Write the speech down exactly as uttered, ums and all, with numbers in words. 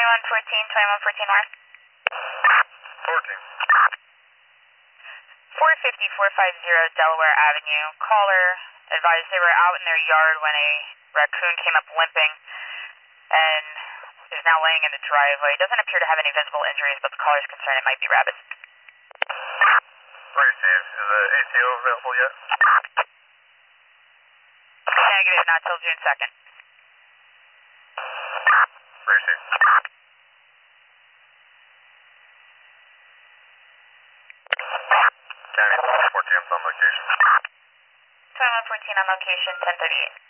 twenty-one fourteen, twenty-one fourteen where? fourteen. four fifty, four fifty Delaware Avenue. Caller advised they were out in their yard when a raccoon came up limping and is now laying in the driveway. Doesn't appear to have any visible injuries, but the caller's concerned it might be rabbits. Received. Is the A C O available yet? Negative, not till June second. Received. County fourteen on location. twenty-one fourteen on location, ten thirty-eight.